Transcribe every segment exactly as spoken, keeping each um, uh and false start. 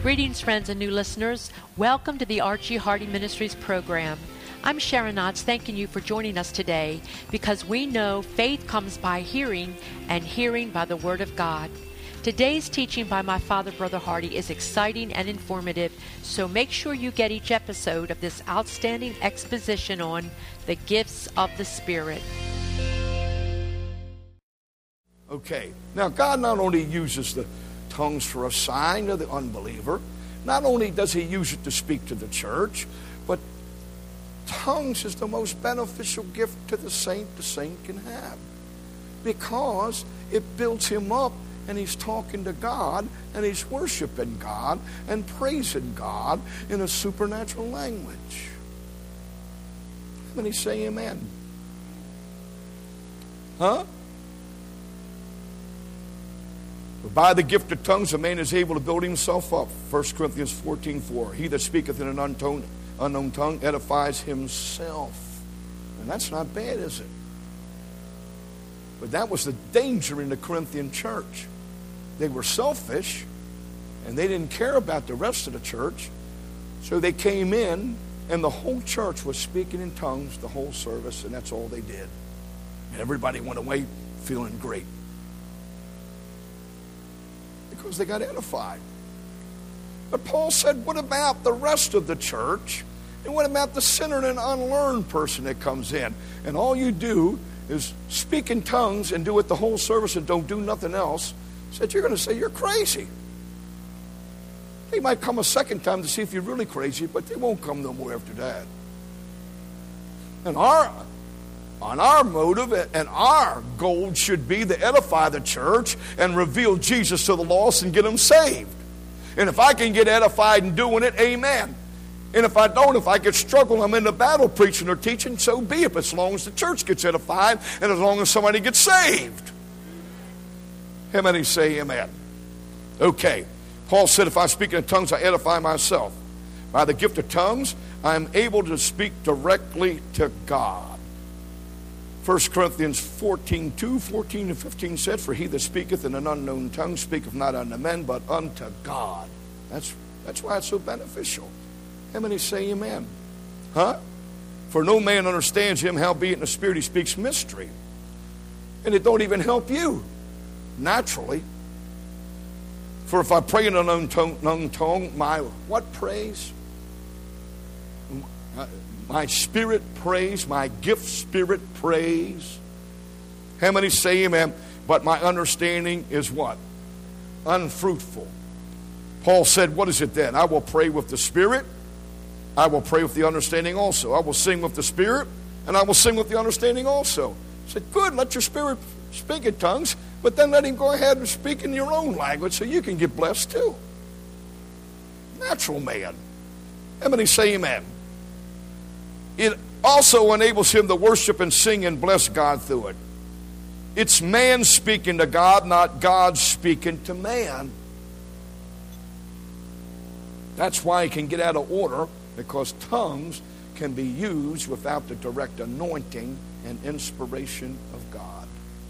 Greetings, friends and new listeners. Welcome to the Archie Hardy Ministries program. I'm Sharon Knotts, thanking you for joining us today because we know faith comes by hearing and hearing by the Word of God. Today's teaching by my father, Brother Hardy, is exciting and informative, so make sure you get each episode of this outstanding exposition on the gifts of the Spirit. Okay, now God not only uses the tongues for a sign to the unbeliever, not only does he use it to speak to the church, but tongues is the most beneficial gift to the saint the saint can have, because it builds him up and he's talking to God and he's worshiping God and praising God in a supernatural language. And he say amen. Huh? By the gift of tongues, a man is able to build himself up. First Corinthians fourteen four. He that speaketh in an unknown, unknown tongue edifies himself. And that's not bad, is it? But that was the danger in the Corinthian church. They were selfish, and they didn't care about the rest of the church. So they came in, and the whole church was speaking in tongues the whole service, and that's all they did. And everybody went away feeling great, because they got edified. But Paul said, what about the rest of the church? And what about the sinner and unlearned person that comes in? And all you do is speak in tongues and do it the whole service and don't do nothing else. He said, you're going to say you're crazy. They might come a second time to see if you're really crazy, but they won't come no more after that. And our On our motive and our goal should be to edify the church and reveal Jesus to the lost and get them saved. And if I can get edified in doing it, amen. And if I don't, if I get struggle, I'm in the battle preaching or teaching, so be it, as long as the church gets edified and as long as somebody gets saved. How many say amen? Okay. Paul said, if I speak in tongues, I edify myself. By the gift of tongues, I am able to speak directly to God. First Corinthians fourteen two, fourteen and fifteen said, for he that speaketh in an unknown tongue speaketh not unto men, but unto God. That's, that's why it's so beneficial. How many say amen? Huh? For no man understands him, howbeit in the Spirit he speaks mystery. And it don't even help you, naturally. For if I pray in an unknown tongue, unknown tongue my what praise? My spirit praise, my gift spirit praise. How many say amen? But my understanding is what? Unfruitful. Paul said, what is it then? I will pray with the Spirit. I will pray with the understanding also. I will sing with the Spirit, and I will sing with the understanding also. I said, good, let your spirit speak in tongues, but then let him go ahead and speak in your own language so you can get blessed too. Natural man. How many say amen? It also enables him to worship and sing and bless God through it. It's man speaking to God, not God speaking to man. That's why he can get out of order, because tongues can be used without the direct anointing and inspiration of God.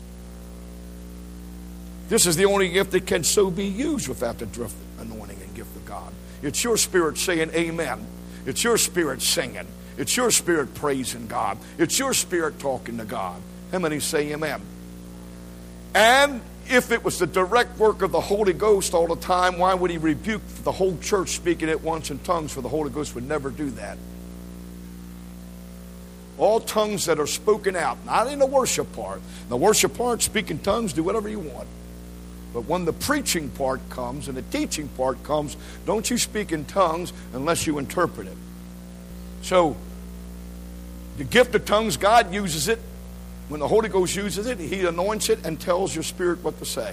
This is the only gift that can so be used without the direct anointing and gift of God. It's your spirit saying amen. It's your spirit singing. It's your spirit praising God. It's your spirit talking to God. How many say amen? And if it was the direct work of the Holy Ghost all the time, why would he rebuke the whole church speaking at once in tongues? For the Holy Ghost would never do that. All tongues that are spoken out, not in the worship part. The worship part, speak in tongues, do whatever you want. But when the preaching part comes and the teaching part comes, don't you speak in tongues unless you interpret it. So, the gift of tongues, God uses it. When the Holy Ghost uses it, he anoints it and tells your spirit what to say.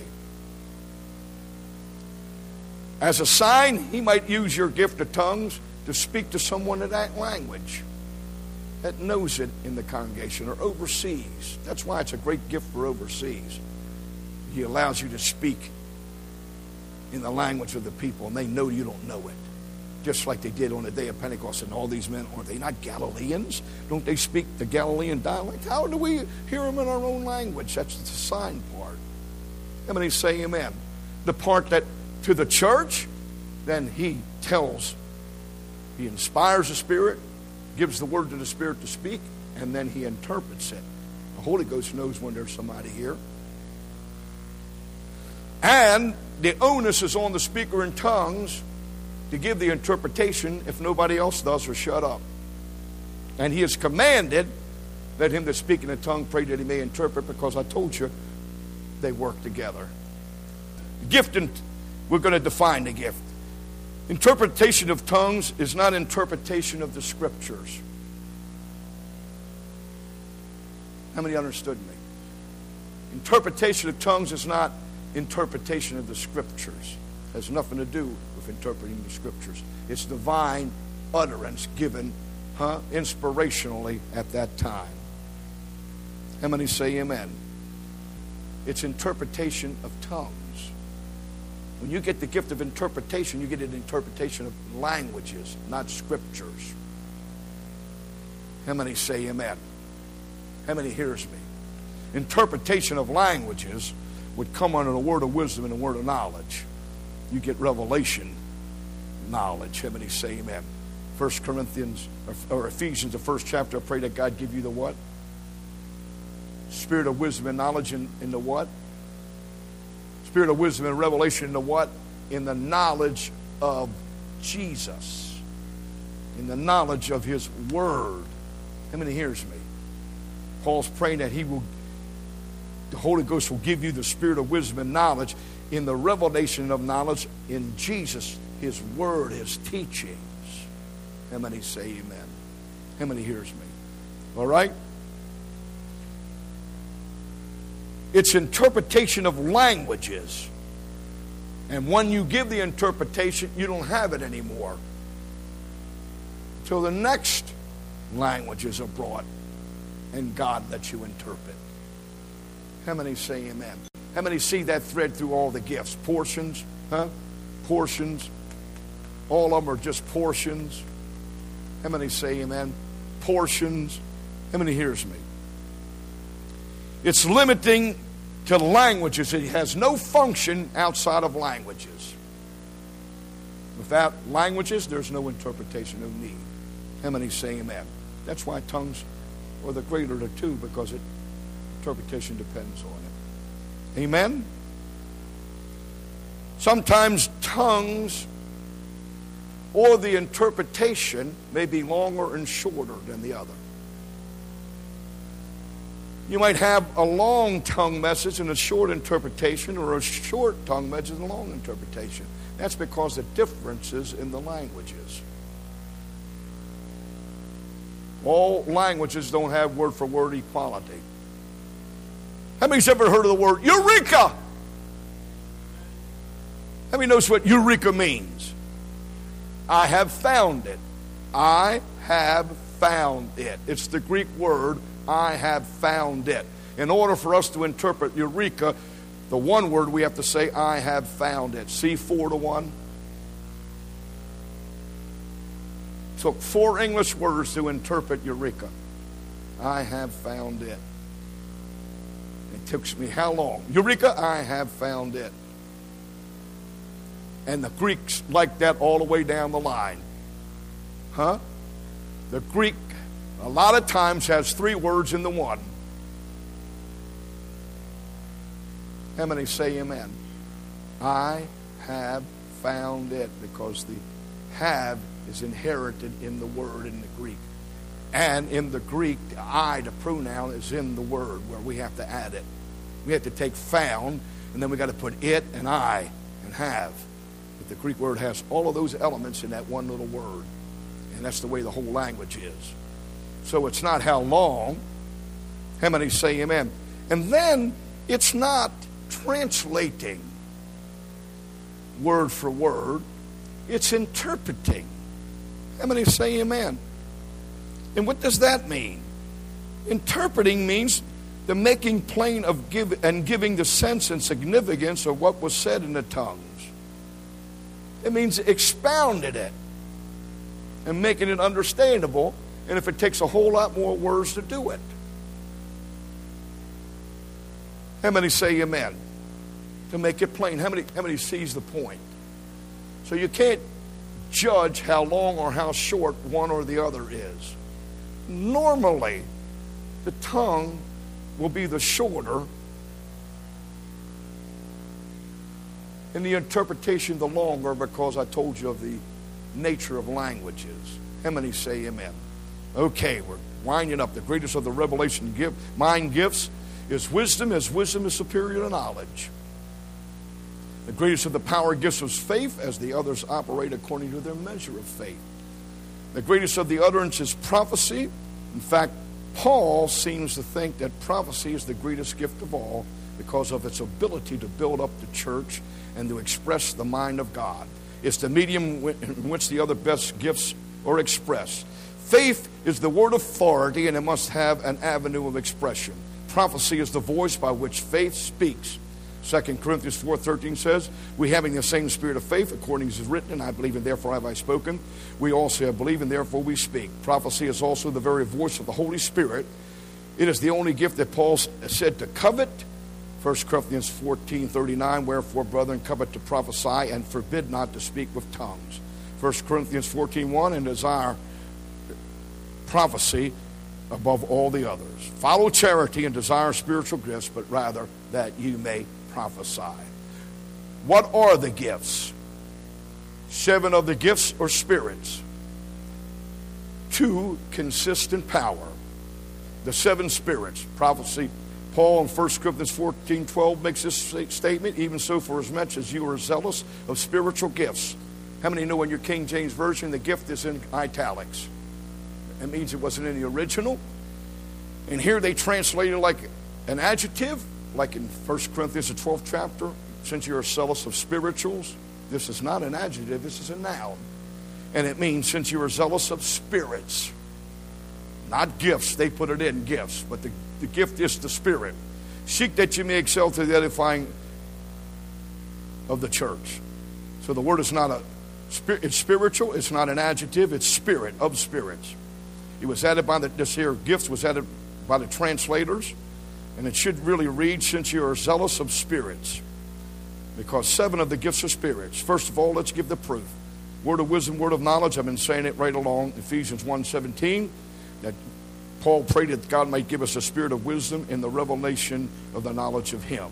As a sign, he might use your gift of tongues to speak to someone in that language that knows it in the congregation or overseas. That's why it's a great gift for overseas. He allows you to speak in the language of the people, and they know you don't know it. Just like they did on the day of Pentecost. And all these men, are they not Galileans? Don't they speak the Galilean dialect? How do we hear them in our own language? That's the sign part. How many say amen? The part that to the church, then he tells, he inspires the Spirit, gives the word to the Spirit to speak, and then he interprets it. The Holy Ghost knows when there's somebody here. And the onus is on the speaker in tongues to give the interpretation if nobody else does, or shut up. And he has commanded, let him that speak in a tongue pray that he may interpret, because I told you they work together. Gift, and we're going to define the gift. Interpretation of tongues is not interpretation of the Scriptures. How many understood me? Interpretation of tongues is not interpretation of the Scriptures. It has nothing to do with interpreting the Scriptures. It's divine utterance given huh, inspirationally at that time. How many say amen? It's interpretation of tongues. When you get the gift of interpretation, you get an interpretation of languages, not Scriptures. How many say amen? How many hears me? Interpretation of languages would come under the word of wisdom and the word of knowledge. You get revelation knowledge. How many say amen? First Corinthians or Ephesians, the first chapter, I pray that God give you the what? Spirit of wisdom and knowledge in, in the what? Spirit of wisdom and revelation in the what? In the knowledge of Jesus. In the knowledge of His Word. How many hears me? Paul's praying that he will, the Holy Ghost will give you the spirit of wisdom and knowledge in the revelation of knowledge in Jesus, His Word, His teachings. How many say amen? How many hears me? All right? It's interpretation of languages. And when you give the interpretation, you don't have it anymore until the next languages are brought and God lets you interpret. How many say amen? How many see that thread through all the gifts? Portions, huh? Portions. All of them are just portions. How many say amen? Portions. How many hears me? It's limiting to languages. It has no function outside of languages. Without languages, there's no interpretation of need. How many say amen? That's why tongues are the greater of the two, because it, interpretation depends on it. Amen? Sometimes tongues or the interpretation may be longer and shorter than the other. You might have a long tongue message and a short interpretation, or a short tongue message and a long interpretation. That's because of differences in the languages. All languages don't have word for word equality. How many's ever heard of the word eureka? How many knows what eureka means? I have found it. I have found it. It's the Greek word, I have found it. In order for us to interpret eureka, the one word we have to say, I have found it. See, four to one. Took four English words to interpret eureka. I have found it. It took me how long? Eureka, I have found it. And the Greeks like that all the way down the line. Huh? The Greek, a lot of times, has three words in the one. How many say amen? I have found it, because the have is inherited in the word in the Greek. And in the Greek, the I, the pronoun, is in the word where we have to add it. We have to take found, and then we got to put it and I and have. But the Greek word has all of those elements in that one little word. And that's the way the whole language is. So it's not how long. How many say amen? And then it's not translating word for word. It's interpreting. How many say amen? And what does that mean? Interpreting means the making plain of give and giving the sense and significance of what was said in the tongues. It means expounding it and making it understandable, and if it takes a whole lot more words to do it. How many say amen? To make it plain. How many, how many sees the point? So you can't judge how long or how short one or the other is. Normally, the tongue will be the shorter, and the interpretation the longer, because I told you of the nature of languages. How many say amen? Okay, we're winding up. The greatest of the revelation gift, mind gifts is wisdom, as wisdom is superior to knowledge. The greatest of the power gifts is faith, as the others operate according to their measure of faith. The greatest of the utterance is prophecy. In fact, Paul seems to think that prophecy is the greatest gift of all because of its ability to build up the church and to express the mind of God. It's the medium in which the other best gifts are expressed. Faith is the word authority, and it must have an avenue of expression. Prophecy is the voice by which faith speaks. Second Corinthians four thirteen says, we having the same spirit of faith, according as is written, and I believe and therefore have I spoken. We also have believed and therefore we speak. Prophecy is also the very voice of the Holy Spirit. It is the only gift that Paul said to covet. First Corinthians fourteen thirty-nine, wherefore, brethren, covet to prophesy, and forbid not to speak with tongues. First Corinthians fourteen one, and desire prophecy above all the others. Follow charity and desire spiritual gifts, but rather that you may prophesy. What are the gifts? Seven of the gifts are spirits. Two consist in power. The seven spirits, prophecy. Paul in First Corinthians fourteen twelve makes this statement, even so for as much as you are zealous of spiritual gifts. How many know in your King James Version the gift is in italics? That means it wasn't in the original. And here they translate it like an adjective, like in First Corinthians, the twelfth chapter, since you are zealous of spirituals. This is not an adjective, this is a noun. And it means since you are zealous of spirits. Not gifts, they put it in gifts, but the, the gift is the spirit. Seek that you may excel to the edifying of the church. So the word is not a, it's spiritual, it's not an adjective, it's spirit, of spirits. It was added by the, this here gift was added by the translators, and it should really read, since you are zealous of spirits, because seven of the gifts are spirits. First of all, let's give the proof. Word of wisdom, word of knowledge, I've been saying it right along, Ephesians one seventeen, that Paul prayed that God might give us a spirit of wisdom in the revelation of the knowledge of Him.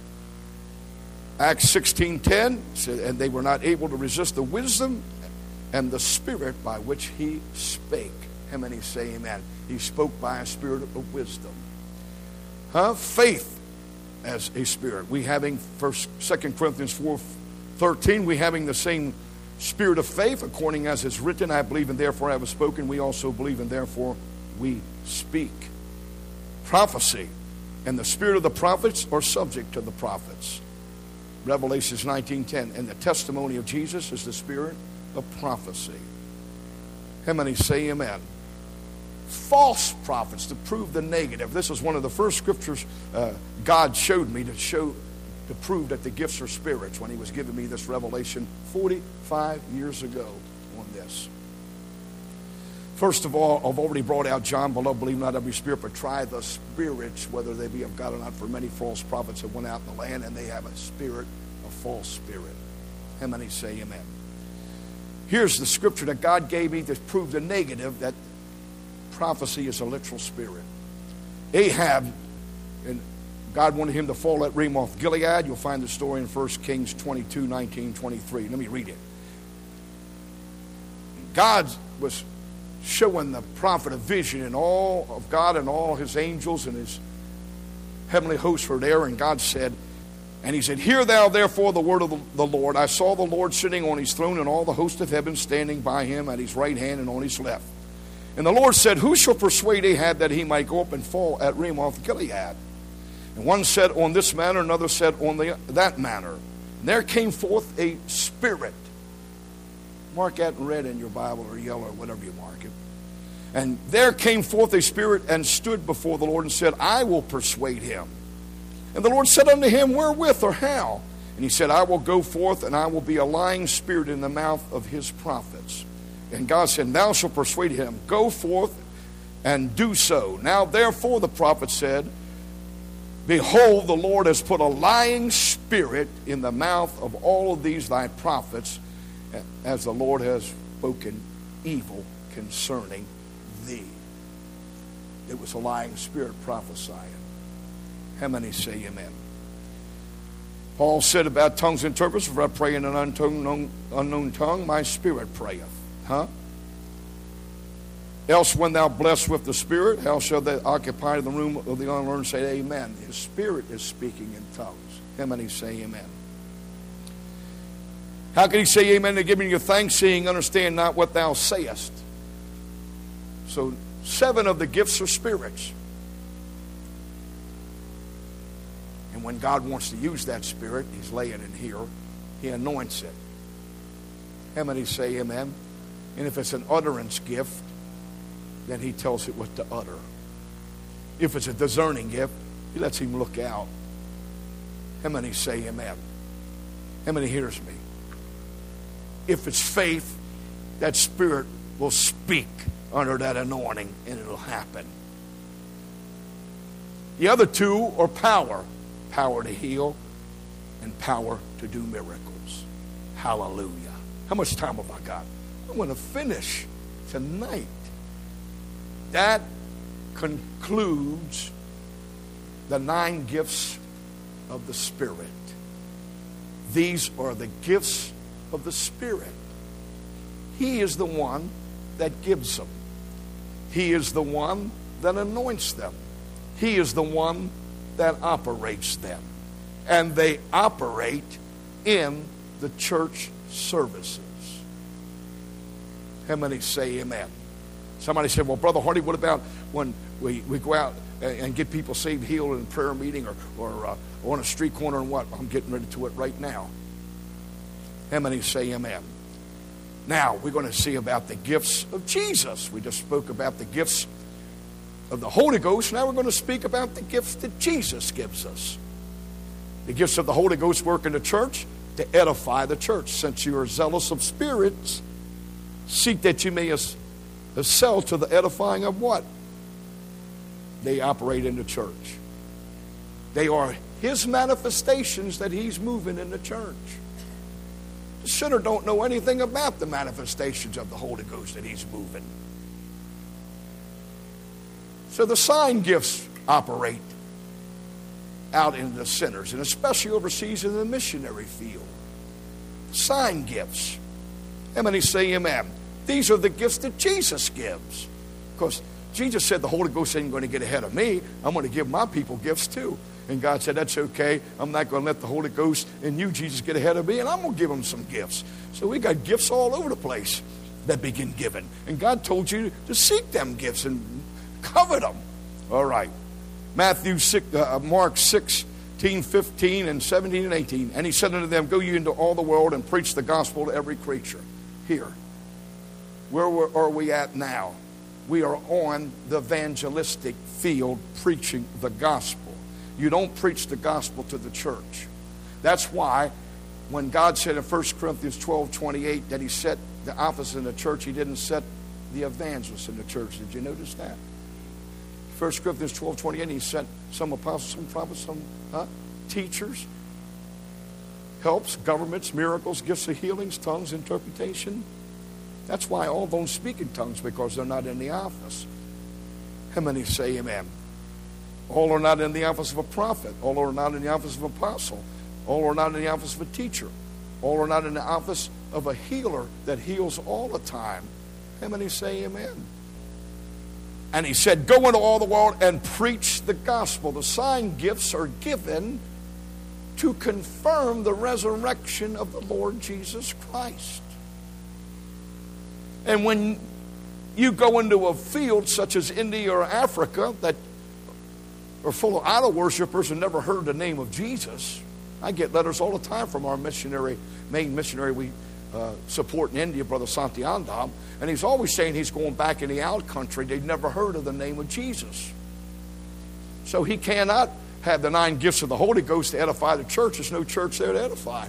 Acts sixteen ten said, and they were not able to resist the wisdom and the spirit by which He spake. How many say amen? He spoke by a spirit of wisdom. Huh? Faith as a spirit. We having first, Second Corinthians four thirteen, we having the same spirit of faith, according as is written, I believe and therefore I have spoken. We also believe and therefore we speak. Prophecy and the spirit of the prophets are subject to the prophets. Revelations nineteen ten, and the testimony of Jesus is the spirit of prophecy. How many say amen? False prophets, to prove the negative. This is one of the first scriptures uh, God showed me to show, to prove that the gifts are spirits, when He was giving me this revelation forty-five years ago on this. First of all, I've already brought out John, beloved, believe not every spirit, but try the spirits, whether they be of God or not. For many false prophets have went out in the land, and they have a spirit, a false spirit. How many say amen? Here's the scripture that God gave me to prove the negative, that prophecy is a literal spirit. Ahab, and God wanted him to fall at Ramoth Gilead. You'll find the story in First Kings twenty-two, nineteen, twenty-three. Let me read it. God was showing the prophet a vision, and all of God and all His angels and His heavenly hosts were there, and God said, and He said, hear thou therefore the word of the, the Lord. I saw the Lord sitting on His throne, and all the host of heaven standing by Him at His right hand and on His left. And the Lord said, who shall persuade Ahab that he might go up and fall at Ramoth Gilead? And one said on this manner, another said on the, that manner. And there came forth a spirit. Mark that in red in your Bible, or yellow, or whatever you mark it. And there came forth a spirit and stood before the Lord and said, I will persuade him. And the Lord said unto him, wherewith or how? And he said, I will go forth, and I will be a lying spirit in the mouth of his prophets. And God said, thou shalt persuade him. Go forth and do so. Now therefore the prophet said, behold, the Lord has put a lying spirit in the mouth of all of these thy prophets, as the Lord has spoken evil concerning thee. It was a lying spirit prophesying. How many say amen? Paul said about tongues interpreters, if I pray in an unknown, unknown tongue, my spirit prayeth. Huh? Else when thou blessed with the Spirit, how shall they occupy the room of the unlearned say amen? His Spirit is speaking in tongues. How many say amen? How can he say amen to giving you thanks, seeing, understand not what thou sayest? So seven of the gifts are spirits. And when God wants to use that Spirit, he's laying in here, he anoints it. How many say amen? And if it's an utterance gift, then he tells it what to utter. If it's a discerning gift, he lets him look out. How many say amen? How many hears me? If it's faith, that Spirit will speak under that anointing and it'll happen. The other two are power. Power to heal and power to do miracles. Hallelujah. How much time have I got? I want to finish tonight. That concludes the nine gifts of the Spirit. These are the gifts of the Spirit. He is the one that gives them. He is the one that anoints them. He is the one that operates them. And they operate in the church services. How many say amen? Somebody said, well, Brother Hardy, what about when we, we go out and get people saved, healed in a prayer meeting or, or uh, on a street corner and what? I'm getting ready to it right now. How many say amen? Now, we're going to see about the gifts of Jesus. We just spoke about the gifts of the Holy Ghost. Now we're going to speak about the gifts that Jesus gives us. The gifts of the Holy Ghost work in the church to edify the church. Since you are zealous of spirits, seek that you may excel to the edifying of what? They operate in the church. They are his manifestations that he's moving in the church. The sinner don't know anything about the manifestations of the Holy Ghost that he's moving. So the sign gifts operate out in the sinners, and especially overseas in the missionary field. Sign gifts. How many say amen? These are the gifts that Jesus gives. Because Jesus said the Holy Ghost ain't going to get ahead of me. I'm going to give my people gifts too. And God said, that's okay. I'm not going to let the Holy Ghost and you, Jesus, get ahead of me, and I'm going to give them some gifts. So we got gifts all over the place that begin given. And God told you to seek them gifts and covet them. All right. Matthew six, uh, Mark sixteen, fifteen, and seventeen and eighteen. And he said unto them, go ye into all the world and preach the gospel to every creature. Here. Where are we at now? We are on the evangelistic field preaching the gospel. You don't preach the gospel to the church. That's why when God said in First Corinthians twelve twenty-eight that he set the office in the church, he didn't set the evangelists in the church. Did you notice that? First Corinthians twelve twenty-eight, he sent some apostles, some prophets, some huh, teachers, helps, governments, miracles, gifts of healings, tongues, interpretation. That's why all don't speak in tongues, because they're not in the office. How many say amen? All are not in the office of a prophet. All are not in the office of an apostle. All are not in the office of a teacher. All are not in the office of a healer that heals all the time. How many say amen? And he said, go into all the world and preach the gospel. The sign gifts are given to confirm the resurrection of the Lord Jesus Christ. And when you go into a field such as India or Africa that are full of idol worshipers and never heard the name of Jesus, I get letters all the time from our missionary, main missionary we uh, support in India, Brother Santiandam, and he's always saying he's going back in the out country. They've never heard of the name of Jesus. So he cannot have the nine gifts of the Holy Ghost to edify the church. There's no church there to edify.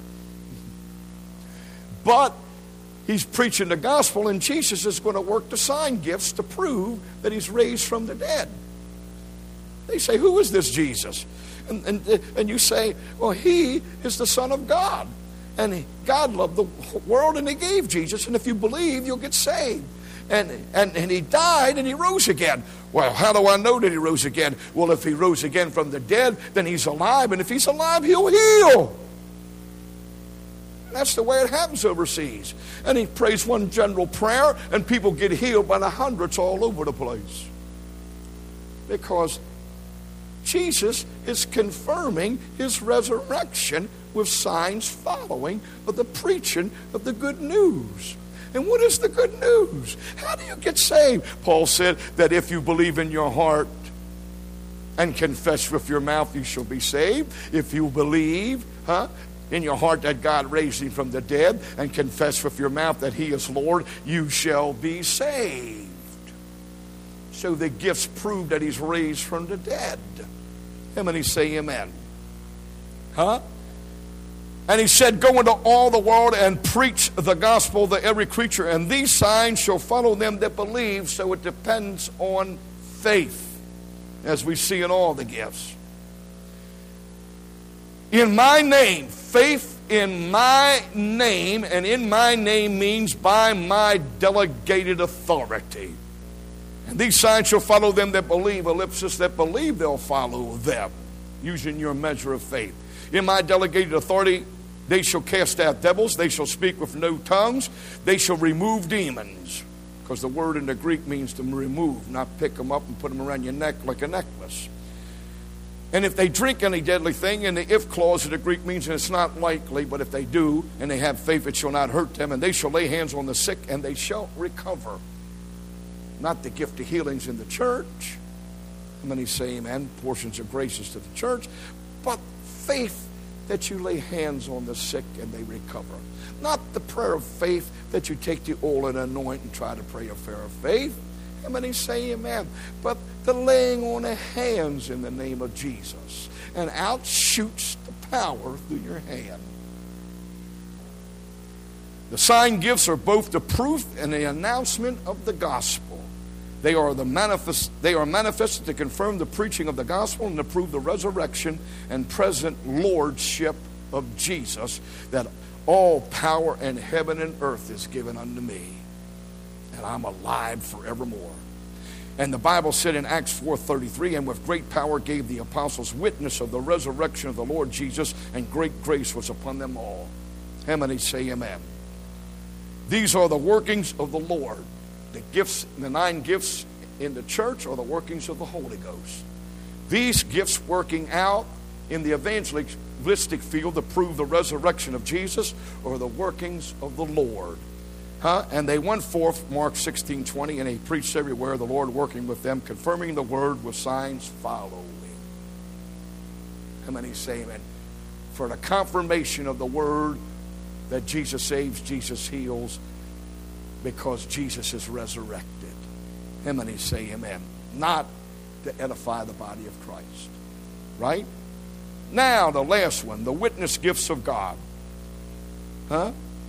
But he's preaching the gospel, and Jesus is going to work the sign gifts to prove that he's raised from the dead. They say, who is this Jesus? And, and, and you say, well, he is the Son of God. And he, God loved the world and he gave Jesus. And if you believe, you'll get saved. And, and, and he died and he rose again. Well, how do I know that he rose again? Well, if he rose again from the dead, then he's alive. And if he's alive, he'll heal. That's the way it happens overseas. And he prays one general prayer and people get healed by the hundreds all over the place. Because Jesus is confirming his resurrection with signs following of the preaching of the good news. And what is the good news? How do you get saved? Paul said that if you believe in your heart and confess with your mouth, you shall be saved. If you believe, huh, in your heart that God raised him from the dead and confess with your mouth that he is Lord, you shall be saved. So the gifts prove that he's raised from the dead. How many say amen? Huh? And he said, go into all the world and preach the gospel to every creature, and these signs shall follow them that believe. So it depends on faith, as we see in all the gifts. In my name, faith in my name, and in my name means by my delegated authority. And these signs shall follow them that believe, ellipsis, that believe they'll follow them, using your measure of faith. In my delegated authority, they shall cast out devils, they shall speak with no tongues, they shall remove demons. Because the word in the Greek means to remove, not pick them up and put them around your neck like a necklace. And if they drink any deadly thing, and the if clause of the Greek means that it's not likely, but if they do, and they have faith, it shall not hurt them, and they shall lay hands on the sick, and they shall recover. Not the gift of healings in the church. How many say amen? Portions of graces to the church. But faith that you lay hands on the sick and they recover. Not the prayer of faith that you take the oil and anoint and try to pray a prayer of faith. How many say amen? But the laying on of hands in the name of Jesus. And out shoots the power through your hand. The sign gifts are both the proof and the announcement of the gospel. They are the manifest. They are manifested to confirm the preaching of the gospel and to prove the resurrection and present lordship of Jesus, that all power in heaven and earth is given unto me, and I'm alive forevermore. And the Bible said in Acts four thirty-three, and with great power gave the apostles witness of the resurrection of the Lord Jesus, and great grace was upon them all. How many say amen? These are the workings of the Lord. The gifts, the nine gifts in the church are the workings of the Holy Ghost. These gifts working out in the evangelistic field to prove the resurrection of Jesus are the workings of the Lord. Huh? And they went forth, Mark sixteen twenty, and they preached everywhere, the Lord working with them, confirming the word with signs following. How many say amen? For the confirmation of the word that Jesus saves, Jesus heals, because Jesus is resurrected. How many say amen? Not to edify the body of Christ. Right? Now, the last one, the witness gifts of God. Huh?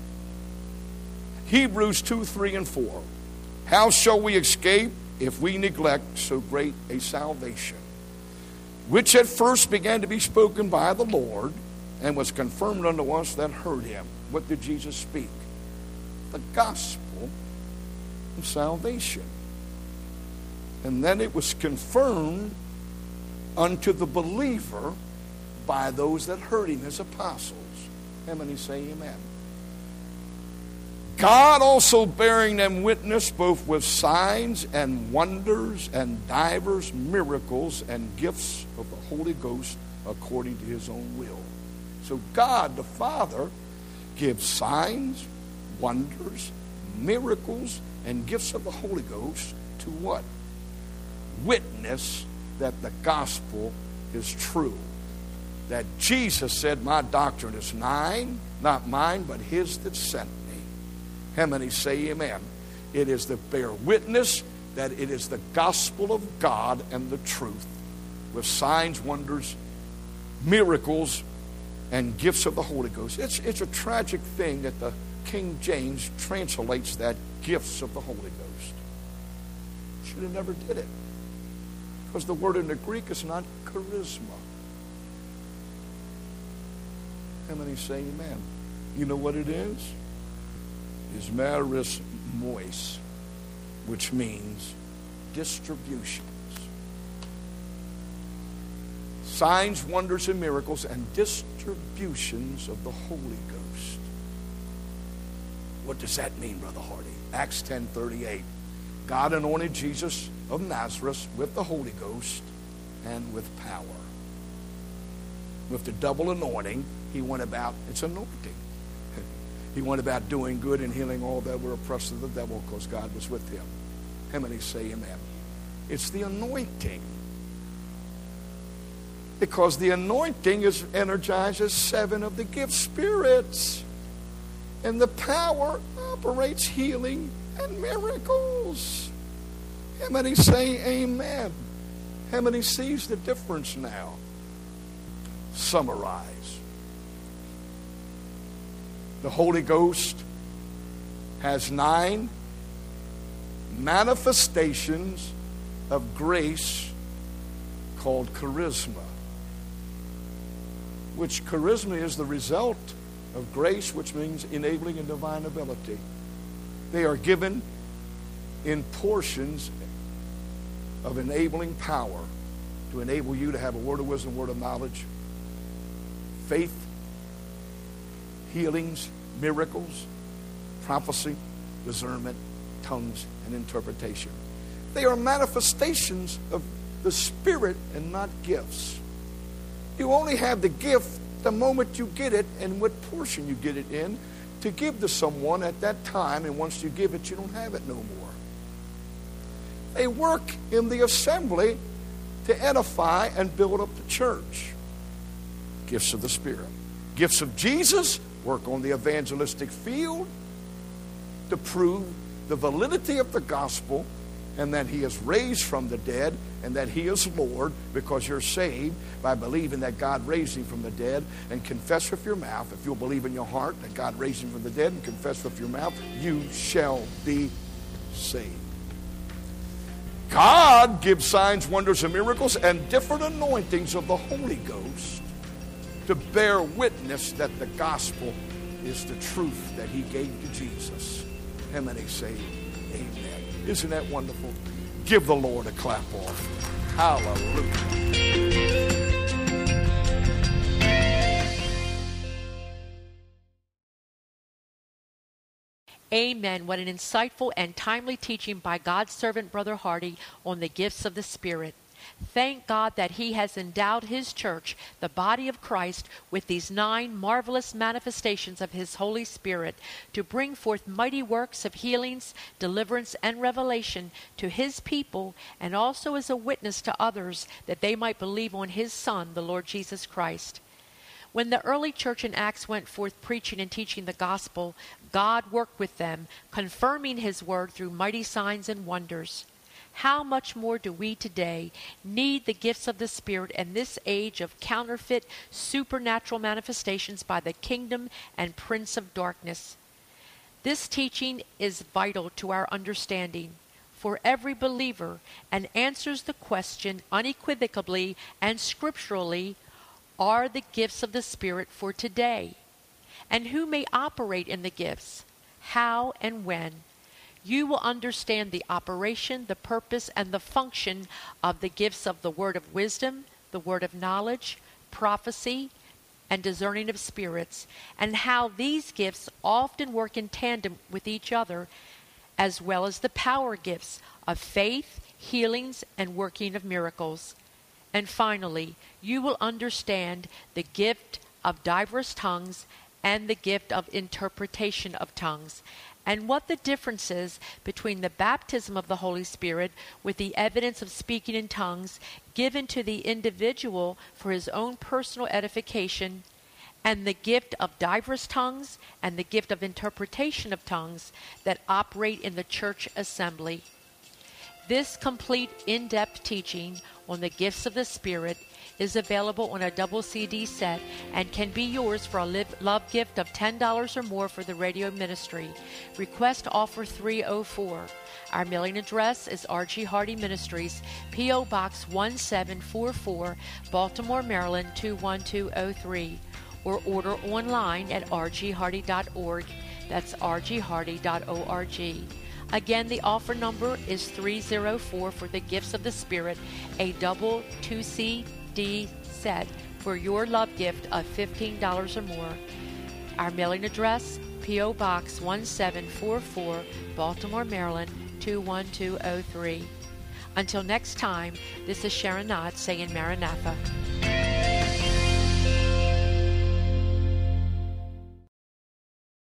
Hebrews two, three, and four. How shall we escape if we neglect so great a salvation, which at first began to be spoken by the Lord and was confirmed unto us that heard him? What did Jesus speak? The gospel of salvation. And then it was confirmed unto the believer by those that heard him, his apostles. How many say amen? God also bearing them witness both with signs and wonders and divers miracles and gifts of the Holy Ghost according to his own will. So God the Father gives signs, wonders, miracles, and gifts of the Holy Ghost to what? Witness that the gospel is true. That Jesus said, my doctrine is mine, not mine, but his that sent me. How many say amen? It is to bear witness that it is the gospel of God and the truth, with signs, wonders, miracles, and gifts of the Holy Ghost. It's, it's a tragic thing that the King James translates that gifts of the Holy Ghost. Should have never did it. Because the word in the Greek is not charisma. How many say amen? You know what it is? Is Maris Mois, which means distributions. Signs, wonders, and miracles, and distributions of the Holy Ghost. What does that mean, Brother Hardy? Acts ten thirty-eight. God anointed Jesus of Nazareth with the Holy Ghost and with power. With the double anointing, he went about, it's anointing. He went about doing good and healing all that were oppressed of the devil because God was with him. How many say amen? It's the anointing. Because the anointing is energizes seven of the gift spirits. And the power operates healing and miracles. How many say amen? How many sees the difference now? Summarize. The Holy Ghost has nine manifestations of grace called charisma. Which charisma is the result of grace, which means enabling and divine ability. They are given in portions of enabling power to enable you to have a word of wisdom, word of knowledge, faith, healings, miracles, prophecy, discernment, tongues, and interpretation. They are manifestations of the Spirit and not gifts. You only have the gift the moment you get it and what portion you get it in to give to someone at that time, and once you give it, you don't have it no more. They work in the assembly to edify and build up the church. Gifts of the Spirit. Gifts of Jesus work on the evangelistic field to prove the validity of the gospel and that he is raised from the dead and that he is Lord, because you're saved by believing that God raised him from the dead, and confess with your mouth. If you'll believe in your heart that God raised him from the dead and confess with your mouth, you shall be saved. God gives signs, wonders, and miracles and different anointings of the Holy Ghost to bear witness that the gospel is the truth that he gave to Jesus. How many say amen? Isn't that wonderful? Give the Lord a clap off. Hallelujah. Amen. What an insightful and timely teaching by God's servant, Brother Hardy, on the gifts of the Spirit. Thank God that he has endowed his church, the body of Christ, with these nine marvelous manifestations of his Holy Spirit to bring forth mighty works of healings, deliverance, and revelation to his people, and also as a witness to others that they might believe on his Son, the Lord Jesus Christ. When the early church in Acts went forth preaching and teaching the gospel, God worked with them, confirming his word through mighty signs and wonders. How much more do we today need the gifts of the Spirit in this age of counterfeit, supernatural manifestations by the kingdom and prince of darkness? This teaching is vital to our understanding for every believer and answers the question unequivocally and scripturally, are the gifts of the Spirit for today? And who may operate in the gifts? How and when? You will understand the operation, the purpose, and the function of the gifts of the word of wisdom, the word of knowledge, prophecy, and discerning of spirits, and how these gifts often work in tandem with each other, as well as the power gifts of faith, healings, and working of miracles. And finally, you will understand the gift of diverse tongues and the gift of interpretation of tongues, and what the difference is between the baptism of the Holy Spirit with the evidence of speaking in tongues given to the individual for his own personal edification, and the gift of diverse tongues and the gift of interpretation of tongues that operate in the church assembly. This complete in-depth teaching on the gifts of the Spirit is available on a double C D set and can be yours for a live, love gift of ten dollars or more for the radio ministry. Request offer three oh four. Our mailing address is R G Hardy Ministries, P O Box one seven four four, Baltimore, Maryland two one two oh three. or order online at r g hardy dot org. That's r g hardy dot org. Again, the offer number is three oh four for the Gifts of the Spirit, a double two C D set for your love gift of fifteen dollars or more. Our mailing address, P O. Box one seven four four, Baltimore, Maryland two one two oh three. Until next time, this is Sharon Knott saying Maranatha.